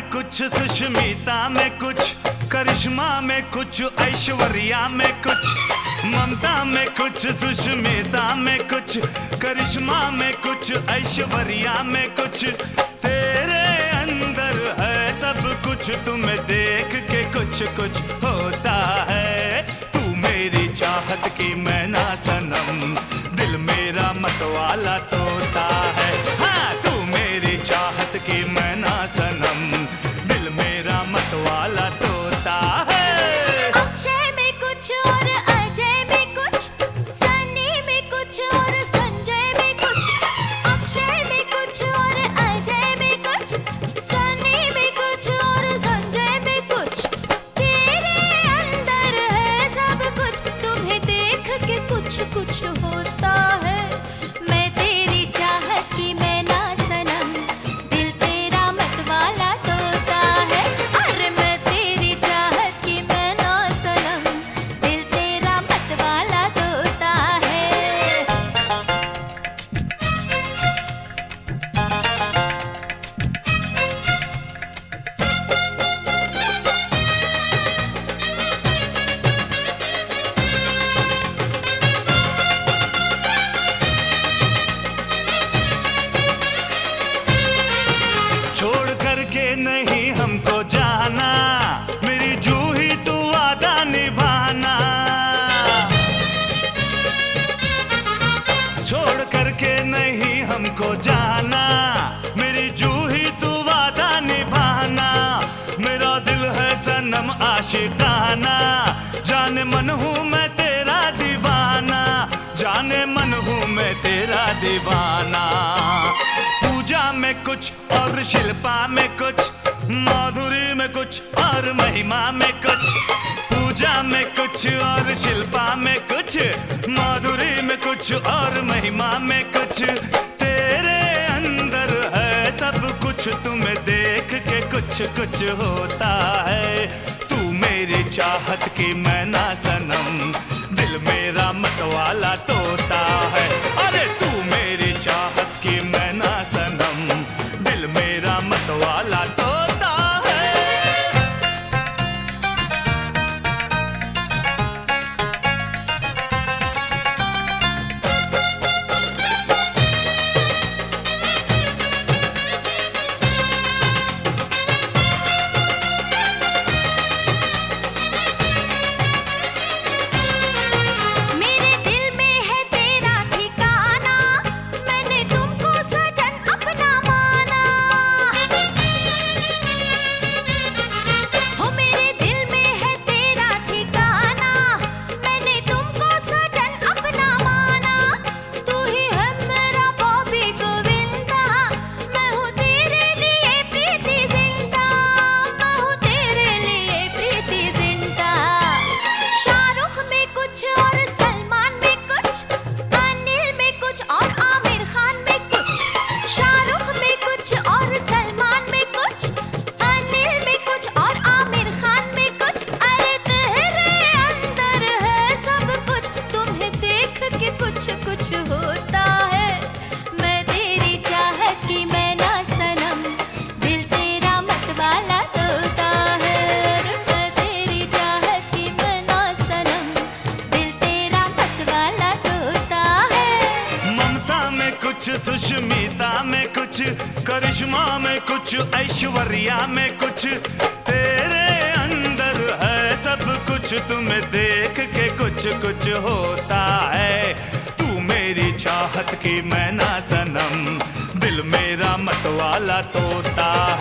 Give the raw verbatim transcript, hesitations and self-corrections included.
कुछ, सुष्मिता में कुछ, करिश्मा में कुछ, ऐश्वर्या में कुछ, ममता में कुछ, सुष्मिता में कुछ, करिश्मा में कुछ, ऐश्वर्या में कुछ, तेरे अंदर है सब कुछ, तुम्हें देख के कुछ कुछ होता है। तू मेरी चाहत की मैना सनम, दिल मेरा मतवाला तोता है। हाँ, तू मेरी चाहत की मैना सनम, दिल मेरा मतवाला तोता है। अक्षय में कुछ और अजय में कुछ, सनी में कुछ और संजय में कुछ, अक्षय में कुछ और अजय में कुछ, सनी में कुछ और संजय में कुछ, तेरे अंदर है सब कुछ, तुम्हें देख के कुछ कुछ होता है। मैं तेरी चाहत की मैना सनम, दिल तेरा मतवाला तोता है। अरे मैं तेरी चाहत की मैना सनम, दिल तेरा मतवाला तोता है। छोड़ करके नहीं हमको जाना, मेरी जूही तू वादा निभाना। छोड़ करके नहीं हमको जाना, मेरी जूही तू वादा निभाना। मेरा दिल है सनम आशिकाना, जाने मन हूँ मैं तेरा दीवाना, जाने मन हूँ मैं तेरा दीवाना। पूजा में कुछ और शिल्पा में कुछ, माधुरी में कुछ और महिमा में कुछ, पूजा में कुछ और शिल्पा में कुछ, माधुरी में कुछ और महिमा में कुछ, तेरे अंदर है सब कुछ, तुम्हें देख के कुछ कुछ होता है। तू मेरी चाहत की मैना सनम, दिल मेरा मतवाला तोता है। अरे तू मेरी चाहत की मैना सनम, दिल मेरा मतवाला तोता है। मेरे दिल में है तेरा ठिकाना, मैंने तुमको सजन अपना माना। हो मेरे दिल में है तेरा ठिकाना, मैंने तुमको सजन अपना माना। तू ही है मेरा बॉबी गोविंदा, मैं हूँ तेरे लिए प्रीति जिंदा, मैं हूँ तेरे लिए प्रीति जिंदा। शाहरुख में कुछ और सलमान में कुछ, अनिल में कुछ और आमिर खान में कुछ, शाहरुख में कुछ और सलमान में कुछ, अनिल में कुछ और आमिर खान में कुछ, अरे तेरे अंदर है सब कुछ, तुम्हें देख के कुछ कुछ होता है। मैं तेरी चाहत की मैना सनम, दिल तेरा मतवाला तोता है। मैं तेरी चाहत की मैना सनम, दिल तेरा मतवाला तोता है। ममता में कुछ, सुष्मिता में कुछ, करिश्मा में कुछ, ऐश्वर्या में कुछ, तेरे अंदर है सब कुछ, तुम्हें देख के कुछ कुछ होता है। तू मेरी चाहत की मैना सनम, दिल मेरा मतवाला तोता